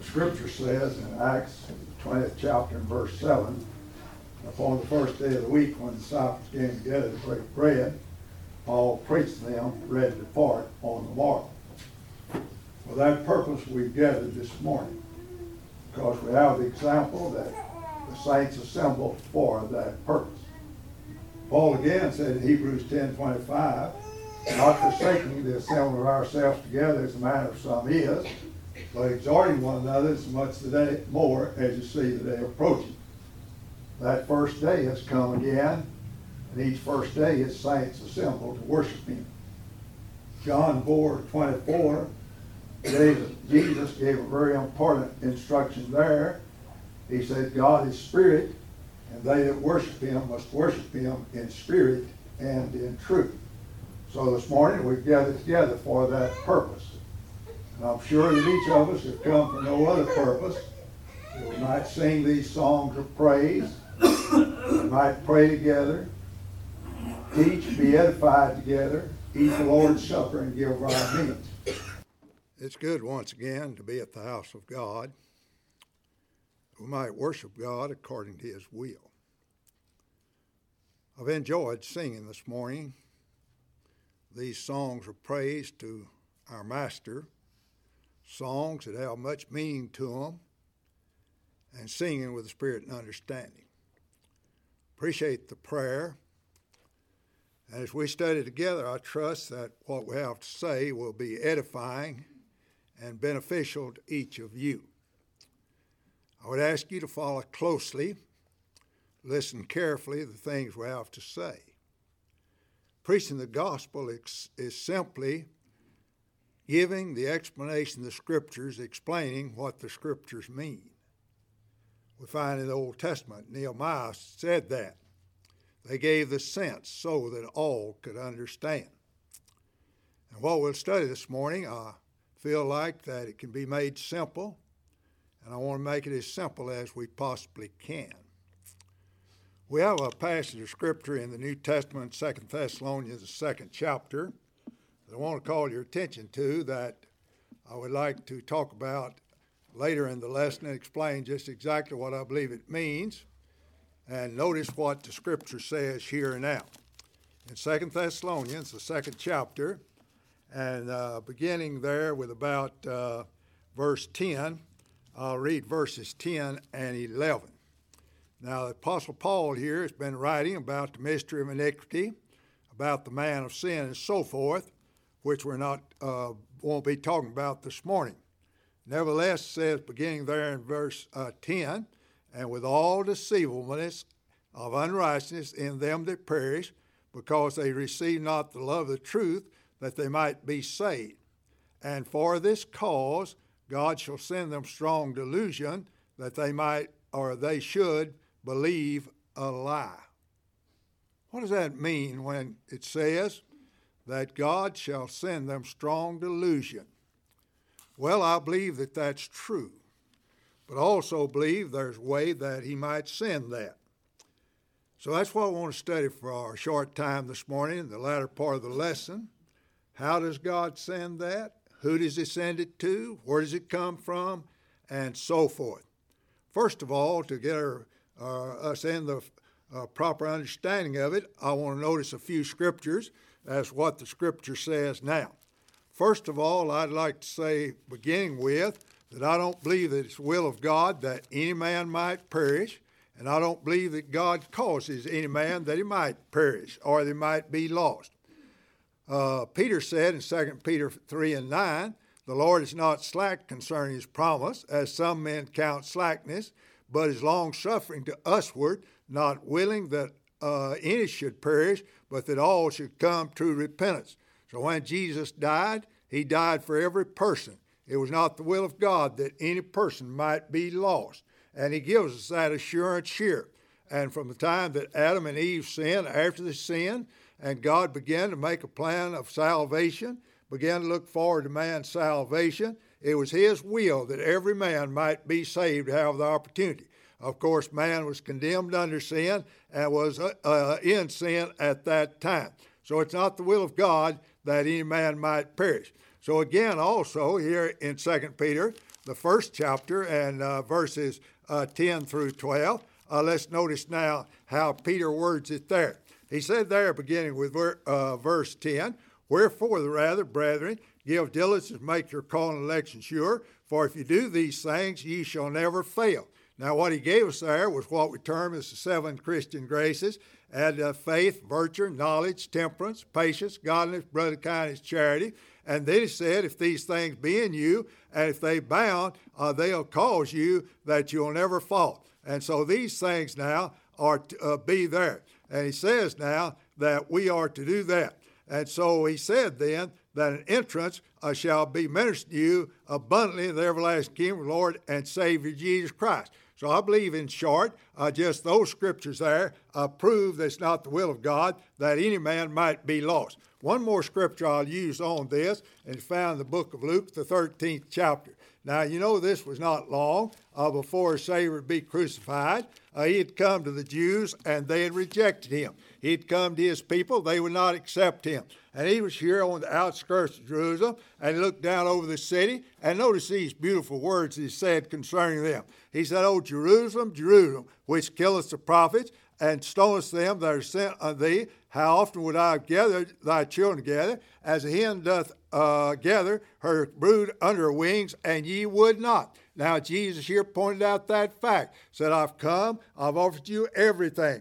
Scripture says in Acts 20th chapter and verse 7, upon the first day of the week when the disciples came together to break bread, Paul preached to them, ready to depart on the morrow. For that purpose we've gathered this morning, because we have the example that the saints assembled for that purpose. Paul again said in Hebrews 10:25, not forsaking the assembling of ourselves together as the manner of some is, but exhorting one another as much today more as you see the day approaching. That first day has come again, and each first day his saints assemble to worship him. John 4:24, Jesus gave a very important instruction there. He said, God is spirit, and they that worship him must worship him in spirit and in truth. So this morning we've gathered together for that purpose. And I'm sure that each of us have come for no other purpose. That we might sing these songs of praise. We might pray together. Teach, be edified together. Eat the Lord's Supper and give our meats. It's good once again to be at the house of God. We might worship God according to his will. I've enjoyed singing this morning these songs of praise to our Master, songs that have much meaning to them, and singing with the spirit and understanding. Appreciate the prayer. And as we study together, I trust that what we have to say will be edifying and beneficial to each of you. I would ask you to follow closely, listen carefully to the things we have to say. Preaching the gospel is simply giving the explanation of the Scriptures, explaining what the Scriptures mean. We find in the Old Testament, Nehemiah said that. They gave the sense so that all could understand. And what we'll study this morning, I feel like that it can be made simple, and I want to make it as simple as we possibly can. We have a passage of Scripture in the New Testament, 2 Thessalonians, the 2nd chapter, that I want to call your attention to, that I would like to talk about later in the lesson and explain just exactly what I believe it means. And notice what the Scripture says here and now. In 2 Thessalonians, the 2nd chapter, and beginning there with about verse 10, I'll read verses 10 and 11. Now, the Apostle Paul here has been writing about the mystery of iniquity, about the man of sin and so forth, which we're not won't be talking about this morning. Nevertheless, it says, beginning there in verse 10, and with all deceivableness of unrighteousness in them that perish, because they receive not the love of the truth, that they might be saved. And for this cause God shall send them strong delusion, that they might, or they should, believe a lie. What does that mean when it says that God shall send them strong delusion? Well, I believe that that's true, but I also believe there's a way that he might send that. So that's what I want to study for our short time this morning, in the latter part of the lesson. How does God send that? Who does he send it to? Where does it come from? And so forth. First of all, to get us in the proper understanding of it, I want to notice a few scriptures as what the Scripture says now. First of all, I'd like to say, beginning with, that I don't believe that it's the will of God that any man might perish, and I don't believe that God causes any man that he might perish or they might be lost. Peter said in 2 Peter 3:9, the Lord is not slack concerning his promise, as some men count slackness, but is long-suffering to usward, not willing that any should perish, but that all should come to repentance. So when Jesus died, he died for every person. It was not the will of God that any person might be lost. And he gives us that assurance here. And from the time that Adam and Eve sinned, after the sin, and God began to make a plan of salvation, began to look forward to man's salvation, it was his will that every man might be saved, have the opportunity. Of course, man was condemned under sin and was in sin at that time. So it's not the will of God that any man might perish. So again, also here in 2 Peter, the first chapter and verses 10 through 12. Let's notice now how Peter words it there. He said there, beginning with verse 10, "Wherefore the rather, brethren, give diligence to make your call and election sure, for if you do these things, ye shall never fail." Now, what he gave us there was what we term as the 7 Christian graces, and faith, virtue, knowledge, temperance, patience, godliness, brotherly kindness, charity. And then he said, if these things be in you, and if they abound, they'll cause you that you'll never fall. And so these things now are to be there. And he says now that we are to do that. And so he said then that an entrance shall be ministered to you abundantly in the everlasting kingdom of the Lord and Savior Jesus Christ. So I believe, in short, just those scriptures there prove that it's not the will of God that any man might be lost. One more scripture I'll use on this, and it's found in the book of Luke, the 13th chapter. Now, you know, this was not long before his Savior would be crucified. He had come to the Jews, and they had rejected him. He'd come to his people. They would not accept him. And he was here on the outskirts of Jerusalem, and he looked down over the city, and notice these beautiful words he said concerning them. He said, "O Jerusalem, Jerusalem, which killest the prophets, and stonest them that are sent unto thee, how often would I have gathered thy children together, as a hen doth gather her brood under her wings, and ye would not." Now, Jesus here pointed out that fact. Said, I've come, I've offered you everything.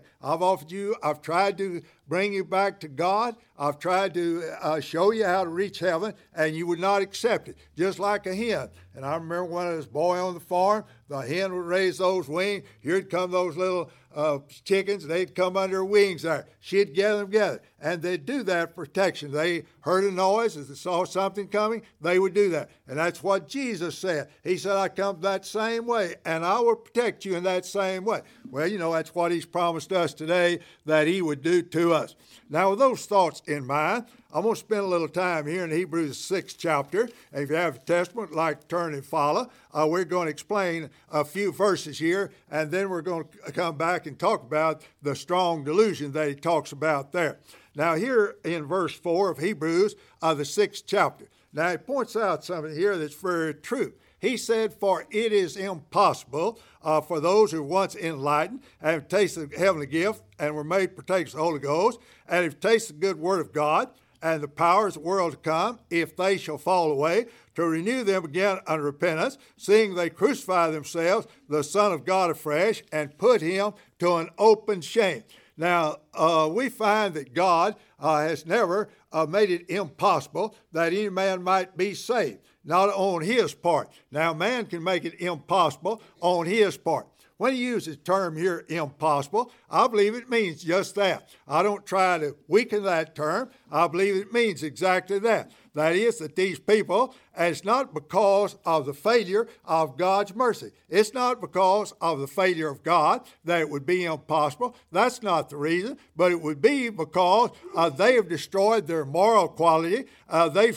I've tried to bring you back to God. I've tried to show you how to reach heaven, and you would not accept it, just like a hen. And I remember when I was a boy on the farm, the hen would raise those wings. Here'd come those little chickens, and they'd come under her wings there. She'd gather them together, and they'd do that for protection. They heard a noise, as they saw something coming, they would do that. And that's what Jesus said. He said, I come that same way, and I will protect you in that same way. Well, you know, that's what he's promised us today that he would do to us. Now, with those thoughts in mind, I'm going to spend a little time here in Hebrews 6th chapter. And if you have a Testament, like to turn and follow, we're going to explain a few verses here, and then we're going to come back and talk about the strong delusion that he talks about there. Now, here in verse 4 of Hebrews, the 6th chapter. Now, he points out something here that's very true. He said, for it is impossible for those who once enlightened and have tasted the heavenly gift and were made partakers of the Holy Ghost and have tasted the good word of God and the powers of the world to come, if they shall fall away, to renew them again unto repentance, seeing they crucify themselves, the Son of God afresh, and put him to an open shame. Now, we find that God has never made it impossible that any man might be saved, not on his part. Now, man can make it impossible on his part. When he uses the term here, impossible, I believe it means just that. I don't try to weaken that term. I believe it means exactly that. That is, that these people, and it's not because of the failure of God's mercy. It's not because of the failure of God that it would be impossible. That's not the reason. But it would be because they have destroyed their moral quality. They've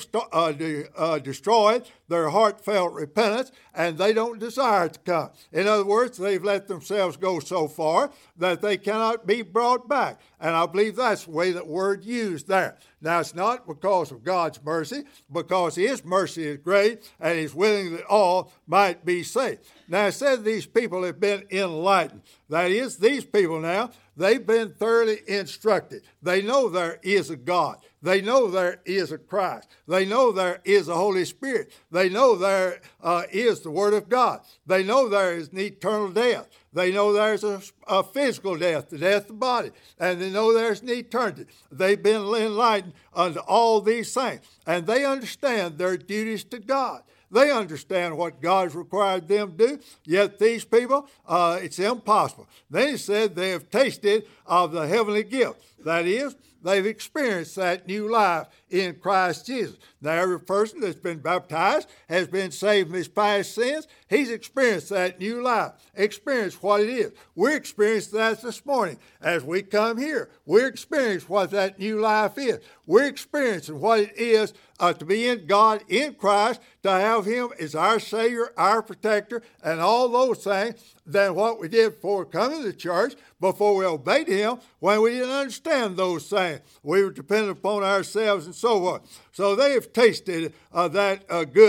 destroyed their heartfelt repentance, and they don't desire to come. In other words, they've let themselves go so far that they cannot be brought back. And I believe that's the way that word used there. Now, it's not because of God's mercy, because his mercy is great, and he's willing that all might be saved. Now, it says these people have been enlightened. That is, these people now, they've been thoroughly instructed. They know there is a God. They know there is a Christ. They know there is a Holy Spirit. They know there is the Word of God. They know there is an eternal death. They know there's a physical death, the death of the body. And they know there's an eternity. They've been enlightened unto all these things. And they understand their duties to God. They understand what God's required them to do, yet these people, it's impossible. Then he said they have tasted of the heavenly gift. That is, they've experienced that new life in Christ Jesus. Now, every person that's been baptized has been saved from his past sins. He's experienced that new life, experienced what it is. We're experiencing that this morning as we come here. We're experiencing what that new life is. We're experiencing what it is to be in God, in Christ, to have him as our Savior, our protector, and all those things than what we did before coming to church, before we obeyed him, when we didn't understand those things. We were dependent upon ourselves and so on. So they have tasted that good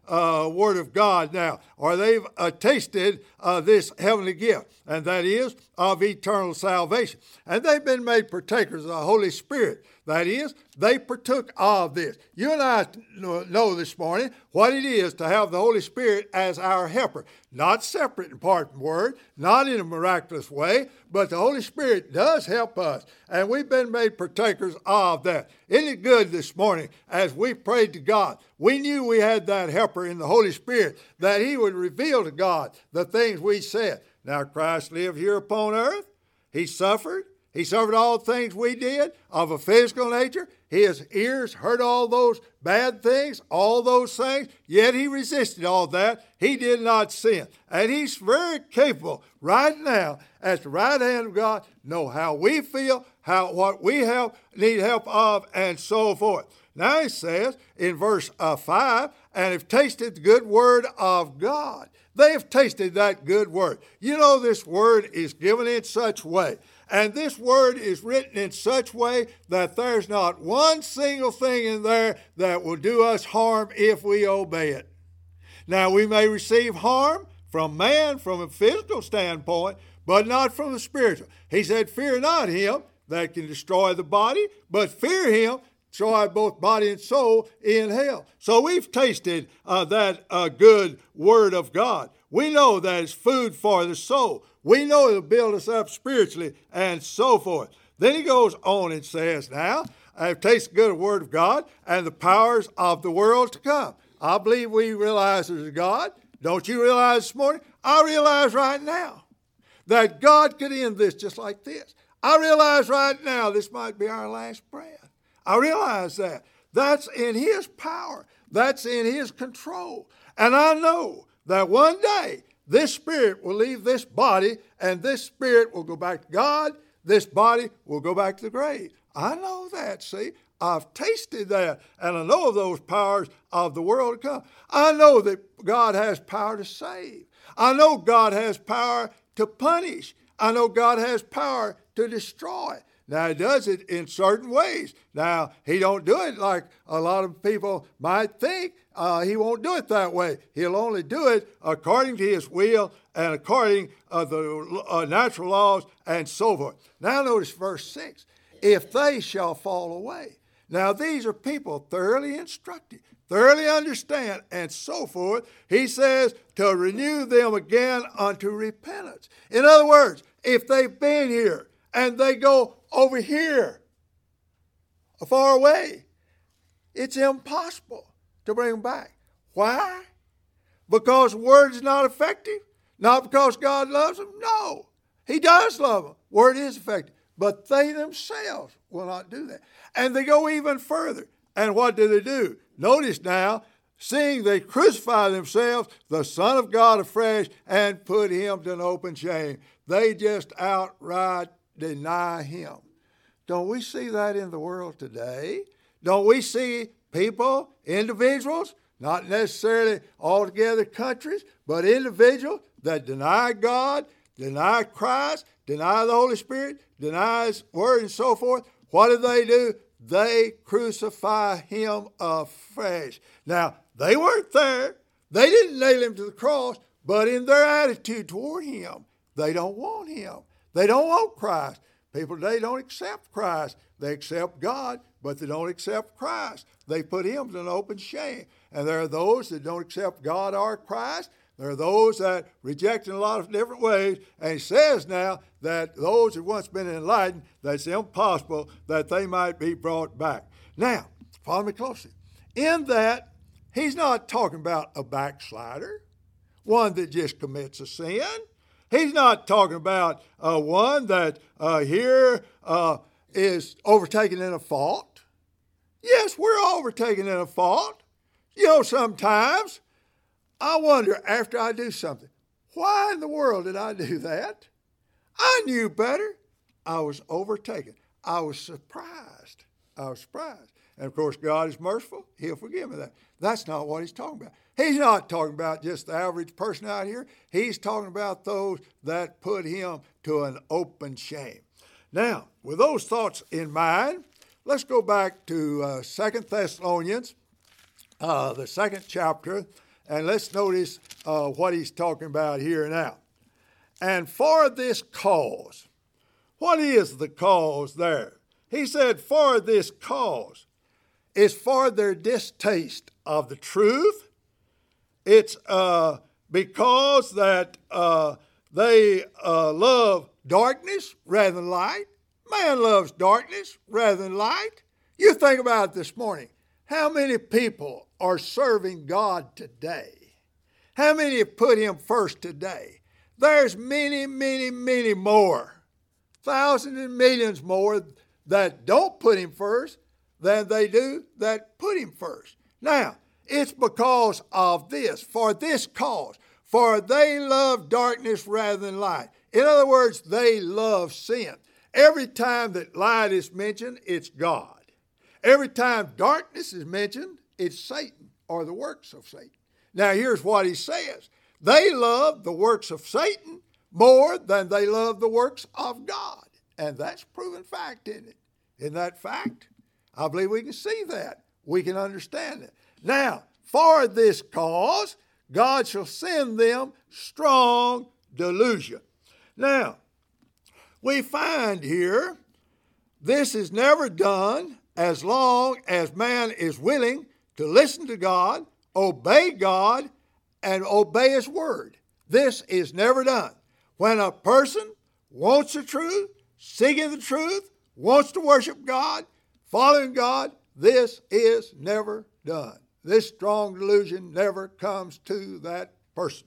Word of God now, or they've tasted this heavenly gift, and that is of eternal salvation. And they've been made partakers of the Holy Spirit. That is, they partook of this. You and I know this morning what it is to have the Holy Spirit as our helper. Not separate and apart from Word, not in a miraculous way, but the Holy Spirit does help us. And we've been made partakers of that. Isn't it good this morning as we prayed to God? We knew we had that helper in the Holy Spirit, that He would reveal to God the things we said. Now Christ lived here upon earth. He suffered. He suffered all the things we did of a physical nature. His ears heard all those bad things, all those things, yet He resisted all that. He did not sin. And He's very capable right now at the right hand of God, know how we feel, what we need help of, and so forth. Now He says in verse 5, and have tasted the good word of God. They have tasted that good word. You know, this word is given in such way. And this word is written in such way that there's not one single thing in there that will do us harm if we obey it. Now, we may receive harm from man from a physical standpoint, but not from the spiritual. He said, fear not him that can destroy the body, but fear him destroy both body and soul in hell. So we've tasted that good word of God. We know that it's food for the soul. We know it'll build us up spiritually and so forth. Then he goes on and says, now, I have tasted good word of God and the powers of the world to come. I believe we realize there's a God. Don't you realize this morning? I realize right now that God could end this just like this. I realize right now this might be our last breath. I realize that. That's in His power. That's in His control. And I know that one day this spirit will leave this body, and this spirit will go back to God. This body will go back to the grave. I know that, see. I've tasted that, and I know those powers of the world to come. I know that God has power to save. I know God has power to punish. I know God has power to destroy. Now, He does it in certain ways. Now, He don't do it like a lot of people might think. He won't do it that way. He'll only do it according to His will and according to the natural laws and so forth. Now, notice verse 6. If they shall fall away. Now, these are people thoroughly instructed, thoroughly understand, and so forth. He says to renew them again unto repentance. In other words, if they've been here and they go over here, far away, it's impossible to bring them back. Why? Because the word is not effective? Not because God loves them? No. He does love them. Word is effective. But they themselves will not do that. And they go even further. And what do? Notice now, seeing they crucify themselves, the Son of God afresh, and put Him to an open shame. They just outright deny Him. Don't we see that in the world today? Don't we see people, individuals, not necessarily altogether countries, but individuals that deny God, deny Christ, deny the Holy Spirit, deny His Word and so forth? What do? They crucify Him afresh. Now, they weren't there. They didn't nail Him to the cross, but in their attitude toward Him, they don't want Him. They don't want Christ. People today don't accept Christ. They accept God, but they don't accept Christ. They put Him to an open shame. And there are those that don't accept God or Christ. There are those that reject in a lot of different ways. And He says now that those who once been enlightened, that it's impossible that they might be brought back. Now, follow me closely. In that, He's not talking about a backslider, one that just commits a sin. He's not talking about one that is overtaken in a fault. Yes, we're overtaken in a fault. You know, sometimes I wonder after I do something, why in the world did I do that? I knew better. I was overtaken. I was surprised. And of course, God is merciful. He'll forgive me that. That's not what He's talking about. He's not talking about just the average person out here. He's talking about those that put Him to an open shame. Now, with those thoughts in mind, let's go back to 2 Thessalonians, the 2nd chapter, And let's notice what he's talking about here now. And for this cause. What is the cause there? He said, for this cause. It's for their distaste of the truth. It's because that they love darkness rather than light. Man loves darkness rather than light. You think about it this morning. How many people are serving God today? How many have put Him first today? There's many, many, many more. Thousands and millions more that don't put Him first than they do that put Him first. Now, it's because of this, for this cause. For they love darkness rather than light. In other words, they love sin. Every time that light is mentioned, it's God. Every time darkness is mentioned, it's Satan or the works of Satan. Now, here's what he says. They love the works of Satan more than they love the works of God. And that's proven fact, isn't it? Isn't that fact? I believe we can see that. We can understand it. Now, for this cause, God shall send them strong delusion. Now, we find here, this is never done as long as man is willing to listen to God, obey God, and obey His word. This is never done. When a person wants the truth, seeking the truth, wants to worship God, following God, this is never done. This strong delusion never comes to that person.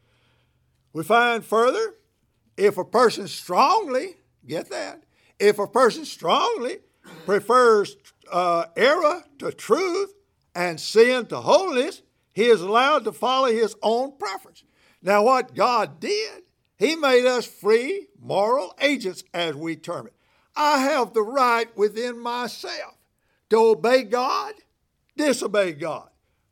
We find further, if a person strongly, get that, if a person strongly prefers error to truth and sin to holiness, he is allowed to follow his own preference. Now, what God did, He made us free moral agents, as we term it. I have the right within myself to obey God, disobey God,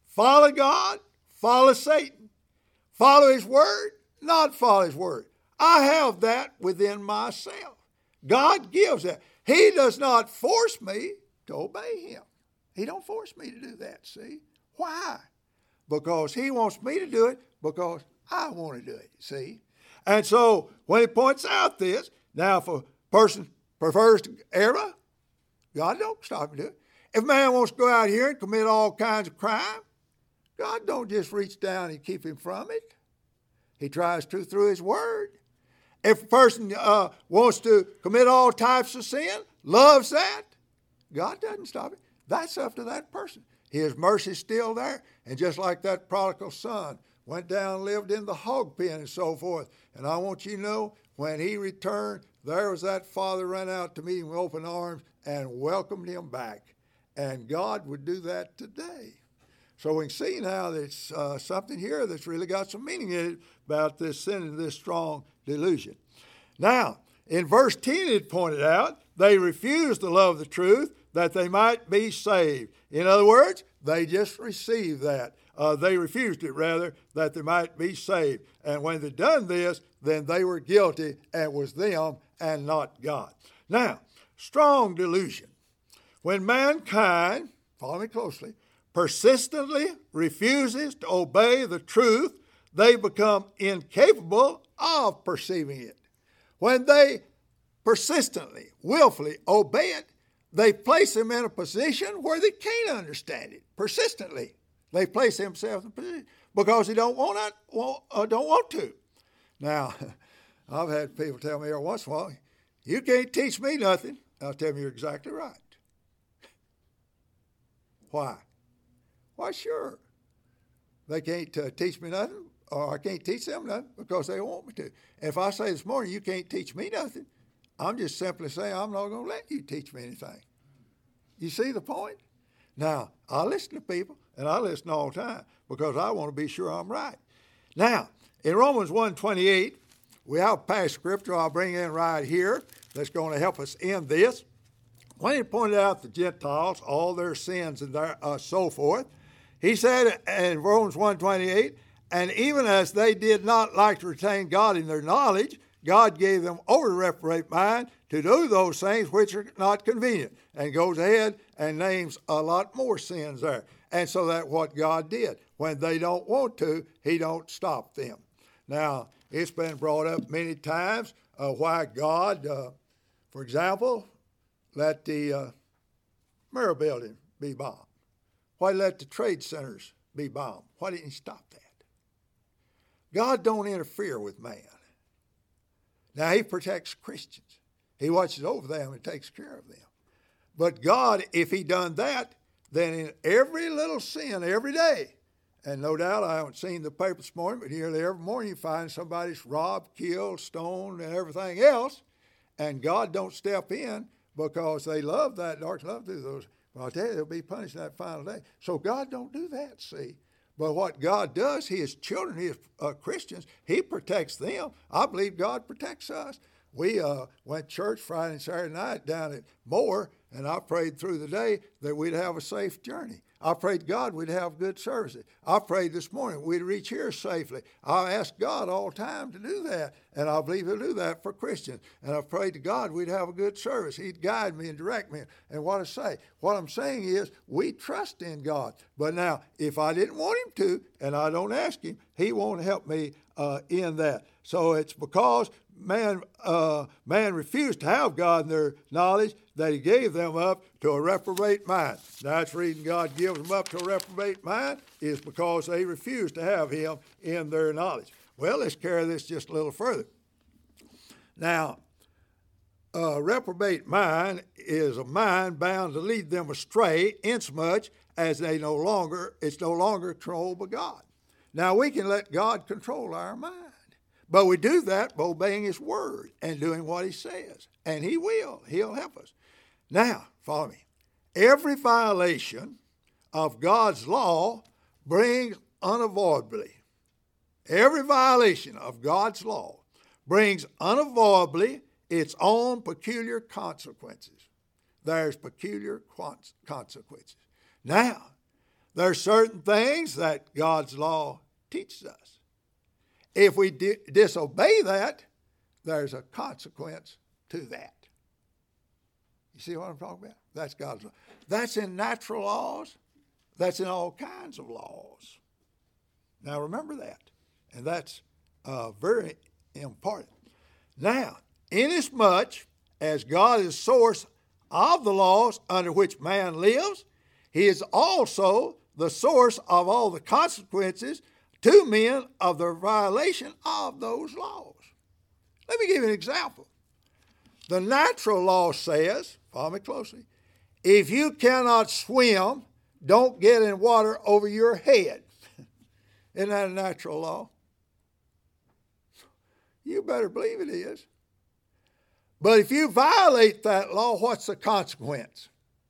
follow Satan, follow His word, not follow His word. I have that within myself. God gives that. He does not force me to obey Him. He don't force me to do that, see? Why? Because He wants me to do it because I want to do it, see? And so when He points out this, now if a person prefers error, God don't stop him doing it. If man wants to go out here and commit all kinds of crime, God don't just reach down and keep him from it. He tries to through His word. If a person wants to commit all types of sin, loves that, God doesn't stop it. That's up to that person. His mercy's still there. And just like that prodigal son went down and lived in the hog pen and so forth. And I want you to know, when he returned, there was that father ran out to meet him with open arms and welcomed him back. And God would do that today. So we can see now that it's something here that's really got some meaning in it about this sin and this strong delusion. Now, in verse 10 it pointed out, they refused to love the truth that they might be saved. In other words, they just received that. They refused it, rather, that they might be saved. And when they done this, then they were guilty, and it was them and not God. Now, strong delusion. When mankind, follow me closely, persistently refuses to obey the truth, they become incapable of perceiving it. When they persistently, willfully obey it, they place them in a position where they can't understand it. Persistently, they place themselves in a position because they don't want to. Now, I've had people tell me every once in a while, "You can't teach me nothing." I'll tell them, "You're exactly right." Why? Why, sure. They can't teach me nothing, or I can't teach them nothing because they want me to. And if I say this morning, "You can't teach me nothing," I'm just simply saying I'm not going to let you teach me anything. You see the point? Now, I listen to people, and I listen all the time because I want to be sure I'm right. Now, in Romans 1:28, we have a passage scripture I'll bring in right here that's going to help us in this. When he pointed out the Gentiles, all their sins and their so forth, he said in Romans 1:28, "And even as they did not like to retain God in their knowledge, God gave them over to reprobate mind to do those things which are not convenient," and goes ahead and names a lot more sins there. And so that's what God did. when they don't want to, he don't stop them. Now, it's been brought up many times why God, for example, let the Mirror Building be bombed. Why let the trade centers be bombed? Why didn't he stop that? God don't interfere with man. Now, he protects Christians. He watches over them and takes care of them. But God, if he done that, then in every little sin every day, and no doubt I haven't seen the paper this morning, but nearly every morning you find somebody's robbed, killed, stoned, and everything else, and God don't step in because they love that dark, love through those. But I'll tell you, they'll be punished that final day. So God don't do that, see. But what God does, his children, his Christians, he protects them. I believe God protects us. We went to church Friday and Saturday night down at Moore, and I prayed through the day that we'd have a safe journey. I prayed God we'd have good services. I prayed this morning we'd reach here safely. I asked God all the time to do that, and I believe he'll do that for Christians. And I prayed to God we'd have a good service. He'd guide me and direct me. And what I'm saying is we trust in God. But now, if I didn't want him to, and I don't ask him, he won't help me in that. So it's because man refused to have God in their knowledge that he gave them up to a reprobate mind. That's the reason God gives them up to a reprobate mind is because they refused to have him in their knowledge. Well, let's carry this just a little further. Now, a reprobate mind is a mind bound to lead them astray insomuch as it's no longer controlled by God. Now, we can let God control our mind. But we do that by obeying his word and doing what he says. And he will. He'll help us. Now, follow me. Every violation of God's law brings unavoidably. Every violation of God's law brings unavoidably its own peculiar consequences. There's peculiar consequences. Now, there's certain things that God's law teaches us. If we disobey that, there's a consequence to that. You see what I'm talking about? That's God's law. That's in natural laws. That's in all kinds of laws. Now remember that. And that's very important. Now, inasmuch as God is source of the laws under which man lives, he is also the source of all the consequences to men of the violation of those laws. Let me give you an example. The natural law says, follow me closely, if you cannot swim, don't get in water over your head. Isn't that a natural law? You better believe it is. But if you violate that law, what's the consequence?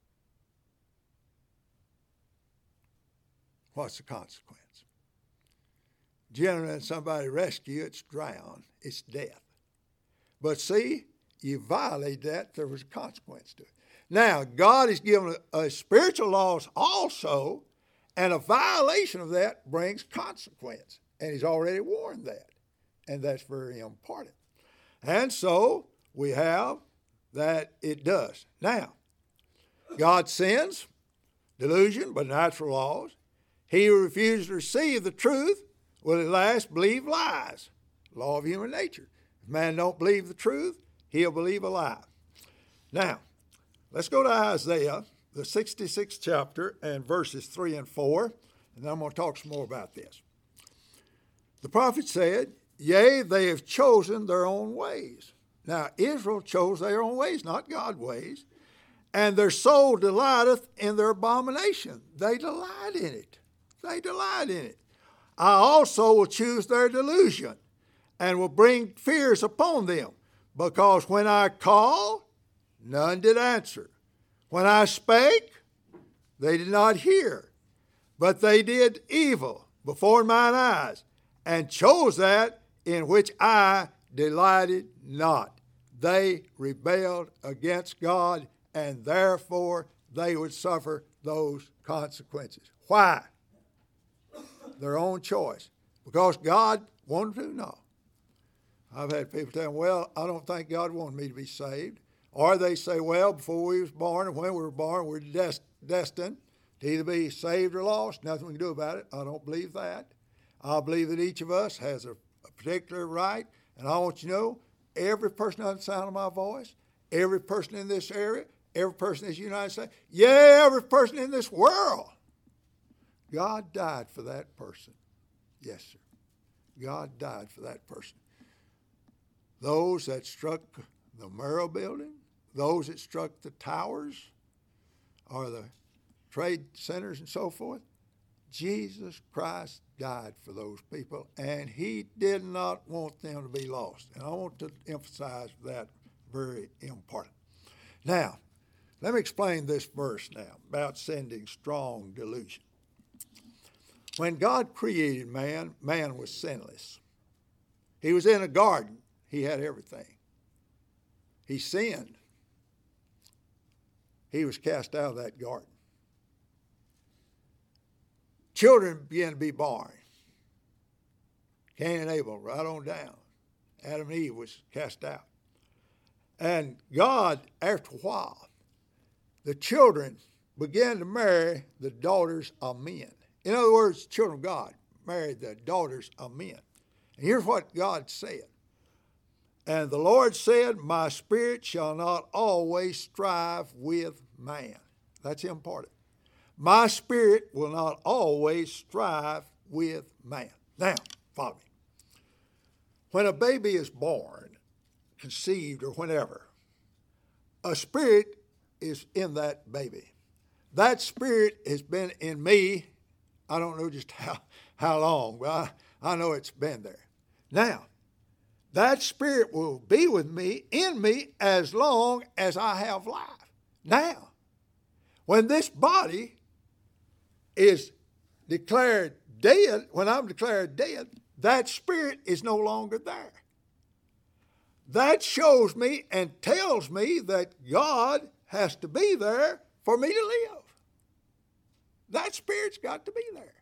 What's the consequence? Generally, when somebody rescue you, it's drown, it's death. But see, you violate that, there was a consequence to it. Now, God has given us spiritual laws also, and a violation of that brings consequence. And he's already warned that. And that's very important. And so, we have that it does. Now, God sends delusion by natural laws. He who refuses to receive the truth will at last believe lies. Law of human nature. If man don't believe the truth, he'll believe a lie. Now, let's go to Isaiah, the 66th chapter, and verses 3 and 4, and then I'm going to talk some more about this. The prophet said, yea, they have chosen their own ways. Now, Israel chose their own ways, not God's ways, and their soul delighteth in their abomination. They delight in it. They delight in it. I also will choose their delusion and will bring fears upon them, because when I called, none did answer. When I spake, they did not hear, but they did evil before mine eyes, and chose that in which I delighted not. They rebelled against God, and therefore they would suffer those consequences. Why? Their own choice. Because God wanted to? No. I've had people tell me, well, I don't think God wanted me to be saved. Or they say, well, before we was born and when we were born, we're destined to either be saved or lost. Nothing we can do about it. I don't believe that. I believe that each of us has a particular right. And I want you to know, every person under the sound of my voice, every person in this area, every person in this United States, yeah, every person in this world, God died for that person. Yes, sir. God died for that person. Those that struck the Murrah building, those that struck the towers or the trade centers and so forth, Jesus Christ died for those people, and he did not want them to be lost. And I want to emphasize that very important. Now, let me explain this verse now about sending strong delusion. When God created man, man was sinless. He was in a garden. He had everything. He sinned. He was cast out of that garden. Children began to be born. Cain and Abel, right on down. Adam and Eve was cast out. And God, after a while, the children began to marry the daughters of men. In other words, children of God married the daughters of men. And here's what God said. And the Lord said, my spirit shall not always strive with man. That's important. My spirit will not always strive with man. Now, follow me. When a baby is born, conceived, or whenever, a spirit is in that baby. That spirit has been in me, I don't know just how long, but I know it's been there. Now, that spirit will be with me, in me, as long as I have life. Now, when this body is declared dead, when I'm declared dead, that spirit is no longer there. That shows me and tells me that God has to be there for me to live. That spirit's got to be there.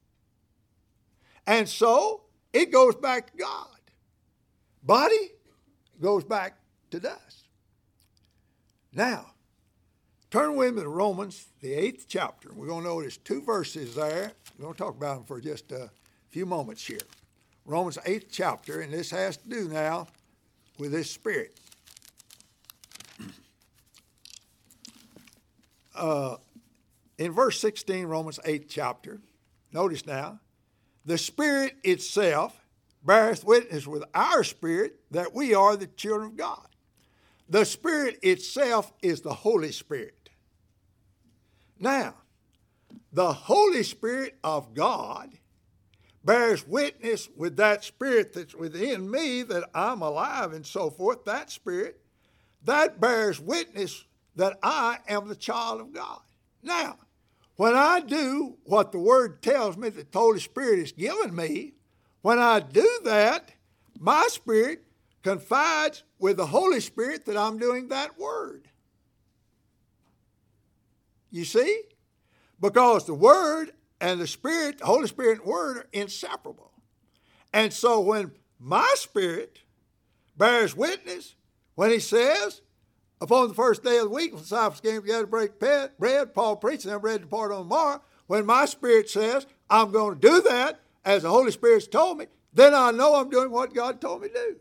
And so it goes back to God. Body goes back to dust. Now, turn with me to Romans, the 8th chapter. We're going to notice 2 verses there. We're going to talk about them for just a few moments here. Romans 8th chapter, and this has to do now with this spirit. In verse 16, Romans 8th chapter, notice now, the Spirit itself beareth witness with our spirit that we are the children of God. The Spirit itself is the Holy Spirit. Now, the Holy Spirit of God bears witness with that spirit that's within me that I'm alive and so forth. That spirit, that bears witness that I am the child of God. Now, when I do what the Word tells me that the Holy Spirit has given me, when I do that, my spirit confides with the Holy Spirit that I'm doing that Word. You see? Because the Word and the Spirit, the Holy Spirit and Word are inseparable. And so when my spirit bears witness, when he says, upon the first day of the week, when the disciples came together to break bread, Paul preached, and I'm ready to depart on tomorrow. When my spirit says, I'm going to do that, as the Holy Spirit's told me, then I know I'm doing what God told me to do.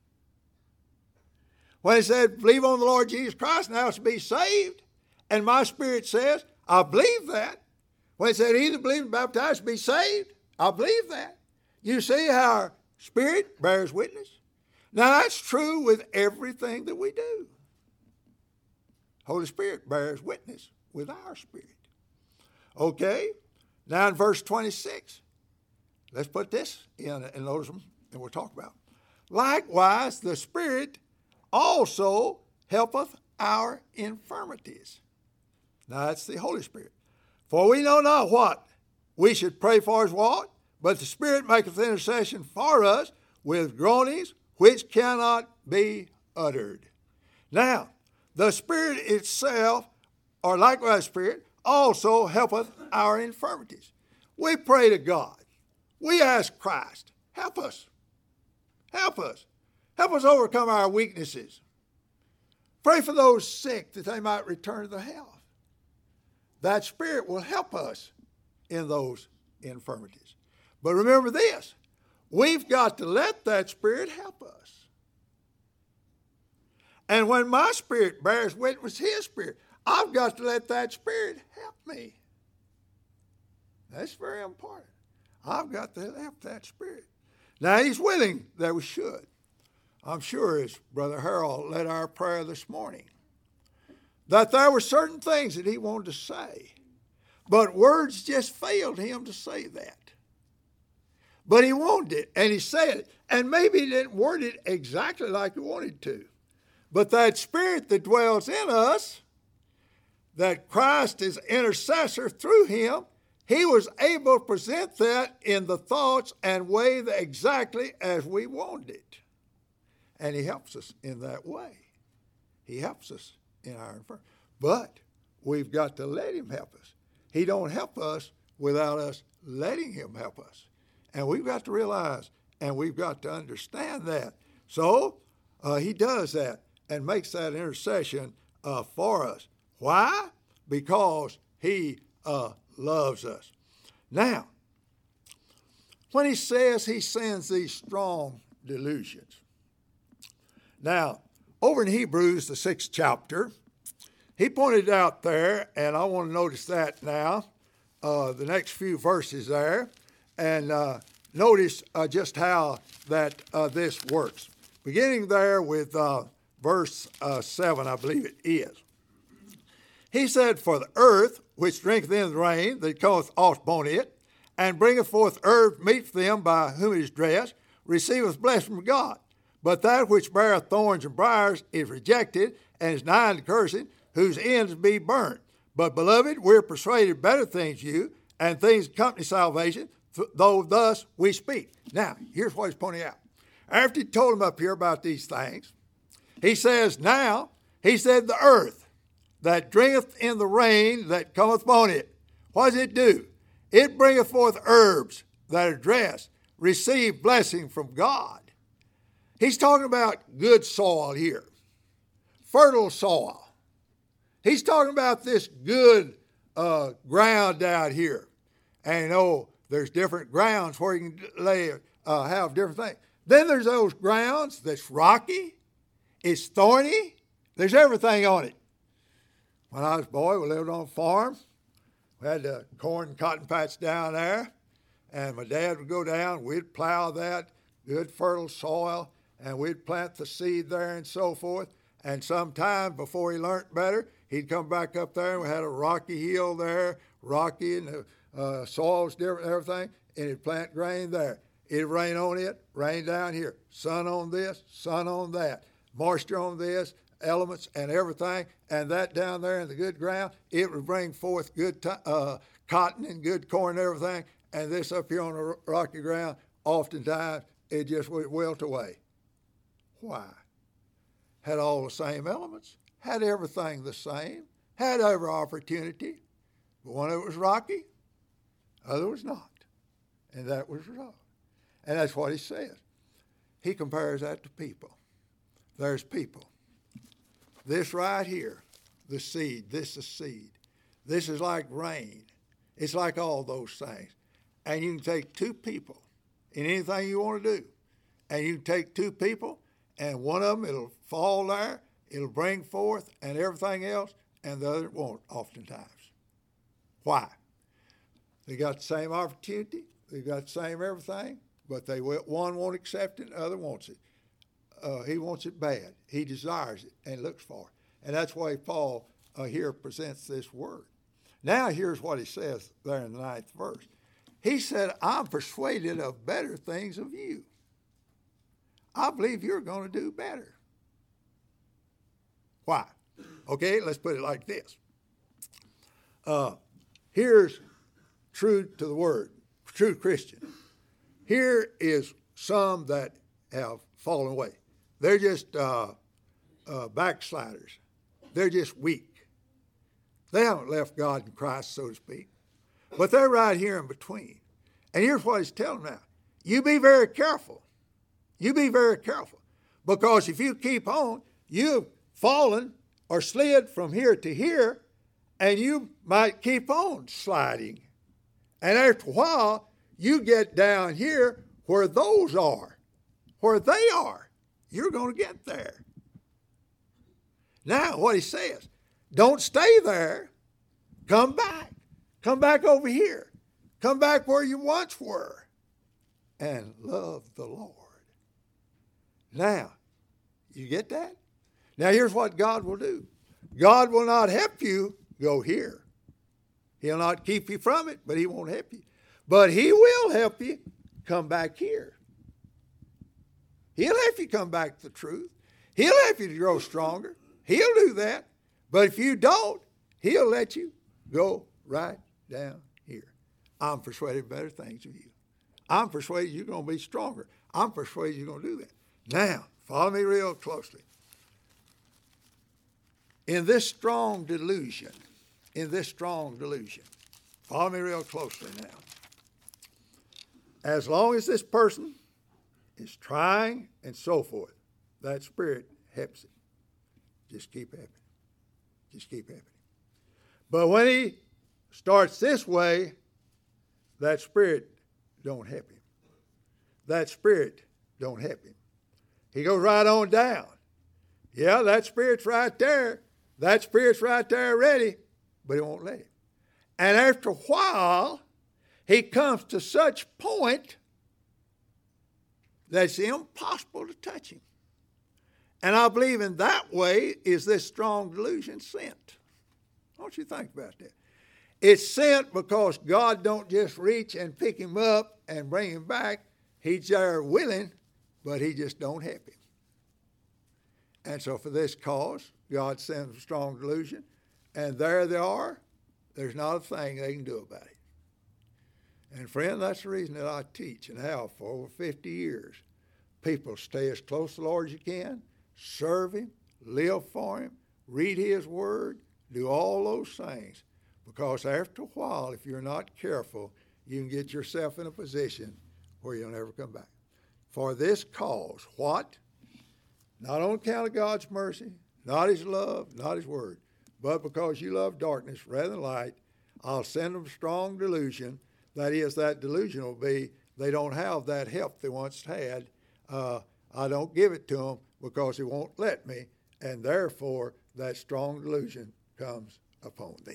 When he said, believe on the Lord Jesus Christ and thou shalt be saved, and my spirit says, I believe that. When he said, either believe and baptize, be saved, I believe that. You see how our spirit bears witness? Now that's true with everything that we do. Holy Spirit bears witness with our spirit. Okay, now in verse 26, let's put this in and notice them, and we'll talk about it. Likewise, the Spirit also helpeth our infirmities. Now that's the Holy Spirit. For we know not what we should pray for as what, but the Spirit maketh intercession for us with groanings which cannot be uttered. Now, the Spirit itself, or likewise Spirit, also helpeth our infirmities. We pray to God. We ask Christ, help us. Help us. Help us overcome our weaknesses. Pray for those sick that they might return to health. that Spirit will help us in those infirmities. But remember this, we've got to let that Spirit help us. And when my spirit bears witness with His Spirit, I've got to let that Spirit help me. That's very important. I've got to help that Spirit. Now, He's willing that we should. I'm sure, as Brother Harold led our prayer this morning, that there were certain things that he wanted to say, but words just failed him to say that. But he wanted it, and he said it, and maybe he didn't word it exactly like he wanted to. But that Spirit that dwells in us, that Christ is intercessor through him, he was able to present that in the thoughts and way exactly as we wanted it. And he helps us in that way. He helps us in our infirmity. But we've got to let him help us. He don't help us without us letting him help us. And we've got to realize, and we've got to understand that. So he does that and makes that intercession for us. Why? Because he loves us. Now, when he says he sends these strong delusions. Now, over in Hebrews, the 6th chapter, he pointed out there, and I want to notice that now, the next few verses there, and notice just how that this works. Beginning there with verse 7, I believe it is. He said, "For the earth, which drinketh in the rain that cometh oft upon it, and bringeth forth herb meet for them by whom it is dressed, receiveth blessing from God. But that which beareth thorns and briars is rejected, and is nigh unto cursing, whose end is to be burnt. But, beloved, we're persuaded better things you, and things accompany salvation, though thus we speak." Now, here's what he's pointing out. After he told him up here about these things, he says, now, he said, the earth that drinketh in the rain that cometh upon it, what does it do? It bringeth forth herbs that are dressed, receive blessing from God. He's talking about good soil here, fertile soil. He's talking about this good ground out here. And you know, there's different grounds where you can have different things. Then there's those grounds that's rocky, it's thorny, there's everything on it. When I was a boy, we lived on a farm. We had the corn and cotton patch down there, and my dad would go down, we'd plow that good fertile soil, and we'd plant the seed there and so forth. And sometime before he learned better, he'd come back up there, and we had a rocky hill there, rocky, and the soil was different and everything, and he'd plant grain there. It'd rain on it, rain down here, sun on this, sun on that, moisture on this, elements and everything, and that down there in the good ground, it would bring forth good cotton and good corn and everything, and this up here on the rocky ground, oftentimes, it just would wilt away. Why? Had all the same elements, had everything the same, had every opportunity, but one of it was rocky, other was not, and that was wrong. And that's what he says. He compares that to people. There's people. This right here, the seed, this is seed. This is like rain. It's like all those things. And you can take two people in anything you want to do. And you can take two people, and one of them, it'll fall there, it'll bring forth, and everything else, and the other won't oftentimes. Why? They got the same opportunity, they got the same everything, but one won't accept it, the other wants it. He wants it bad. He desires it and looks for it. And that's why Paul here presents this word. Now here's what he says there in the 9th verse. He said, "I'm persuaded of better things of you." I believe you're going to do better. Why? Okay, let's put it like this. Here's true to the word, true Christian. Here is some that have fallen away. They're just backsliders. They're just weak. They haven't left God and Christ, so to speak. But they're right here in between. And here's what he's telling them now. You be very careful. You be very careful. Because if you keep on, you've fallen or slid from here to here, And you might keep on sliding. And after a while, you get down here where those are, where they are. You're going to get there. Now, what he says, don't stay there. Come back. Come back over here. Come back where you once were. And love the Lord. Now, you get that? Now, here's what God will do. God will not help you go here. He'll not keep you from it, but he won't help you. But he will help you come back here. He'll help you come back to the truth. He'll help you to grow stronger. He'll do that. But if you don't, he'll let you go right down here. I'm persuaded better things of you. I'm persuaded you're going to be stronger. I'm persuaded you're going to do that. Now, follow me real closely. In this strong delusion, follow me real closely now. As long as this person is trying and so forth, that spirit helps it. Just keep helping. Just keep helping. But when he starts this way, that spirit don't help him. That spirit don't help him. He goes right on down. Yeah, that spirit's right there. That spirit's right there ready, but he won't let him. And after a while, he comes to such point that it's impossible to touch him. And I believe in that way is this strong delusion sent. Don't you think about that? It's sent because God don't just reach and pick him up and bring him back. He's there willing, but he just don't help him. And so for this cause, God sends a strong delusion, and there they are. There's not a thing they can do about it. And friend, that's the reason that I teach and have for over 50 years. People stay as close to the Lord as you can, serve him, live for him, read his word, do all those things. Because after a while, if you're not careful, you can get yourself in a position where you'll never come back. For this cause, what? Not on account of God's mercy, not his love, not his word, but because you love darkness rather than light, I'll send them strong delusion. That is, that delusion will be they don't have that help they once had. I don't give it to them because he won't let me, and therefore that strong delusion comes upon them.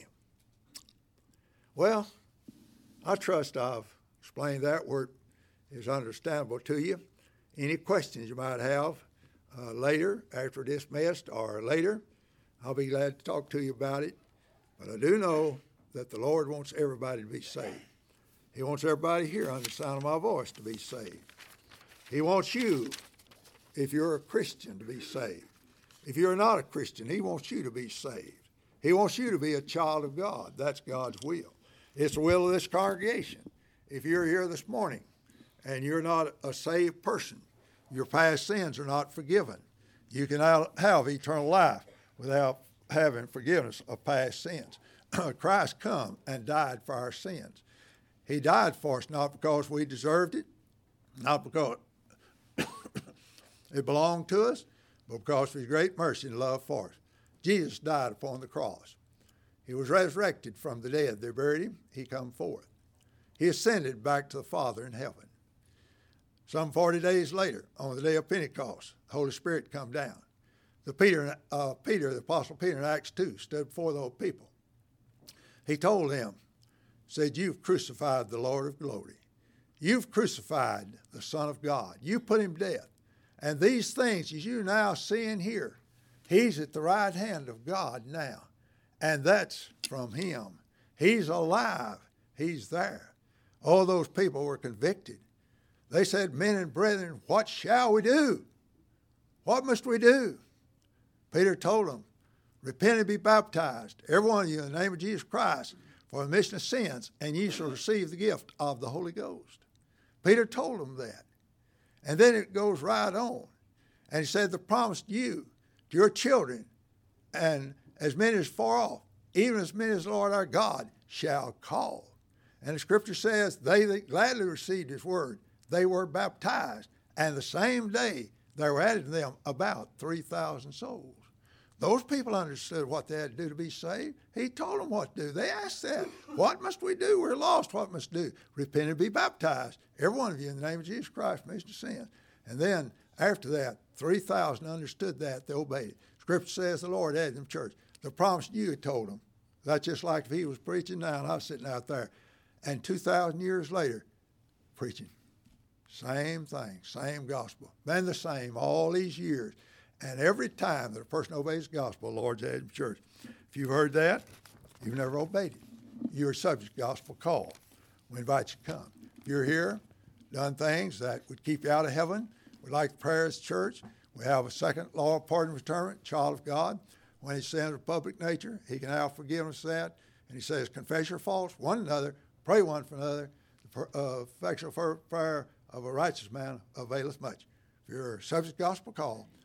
Well, I trust I've explained that word is understandable to you. Any questions you might have later, after dismissed or later, I'll be glad to talk to you about it. But I do know that the Lord wants everybody to be saved. He wants everybody here under the sound of my voice to be saved. He wants you, if you're a Christian, to be saved. If you're not a Christian, he wants you to be saved. He wants you to be a child of God. That's God's will. It's the will of this congregation. If you're here this morning and you're not a saved person, your past sins are not forgiven, you can have eternal life without having forgiveness of past sins. Christ come and died for our sins. He died for us not because we deserved it, not because it belonged to us, but because of his great mercy and love for us. Jesus died upon the cross. He was resurrected from the dead. They buried him. He come forth. He ascended back to the Father in heaven. Some 40 days later, on the day of Pentecost, the Holy Spirit come down. Peter, the Apostle Peter in Acts 2, stood before those people. He told them, said, you've crucified the Lord of glory. You've crucified the Son of God. You put him to death. And these things, as you now see and hear, he's at the right hand of God now. And that's from him. He's alive. He's there. All those people were convicted. They said, men and brethren, what shall we do? What must we do? Peter told them, repent and be baptized, every one of you, in the name of Jesus Christ, for the remission of sins, and ye shall receive the gift of the Holy Ghost. Peter told them that. And then it goes right on. And he said, the promise to you, to your children, and as many as far off, even as many as the Lord our God shall call. And the scripture says, they that gladly received his word, they were baptized. And the same day, there were added to them about 3,000 souls. Those people understood what they had to do to be saved. He told them what to do. They asked that. What must we do? We're lost. What must we do? Repent and be baptized. Every one of you in the name of Jesus Christ, remission of sin. And then after that, 3,000 understood that. They obeyed it. Scripture says the Lord added them church. The promise you had told them. That's just like if he was preaching now and I was sitting out there. And 2,000 years later, preaching. Same thing, same gospel. Been the same all these years. And every time that a person obeys the gospel, the Lord's added church. If you've heard that, you've never obeyed it. You're subject to gospel call. We invite you to come. If you're here, done things that would keep you out of heaven, we like prayer as church. We have a second law of pardon and return, child of God. When he sins of public nature, he can have forgiveness of that. And he says, confess your faults one another, pray one for another. The effectual prayer of a righteous man availeth much. If you're subject to gospel call,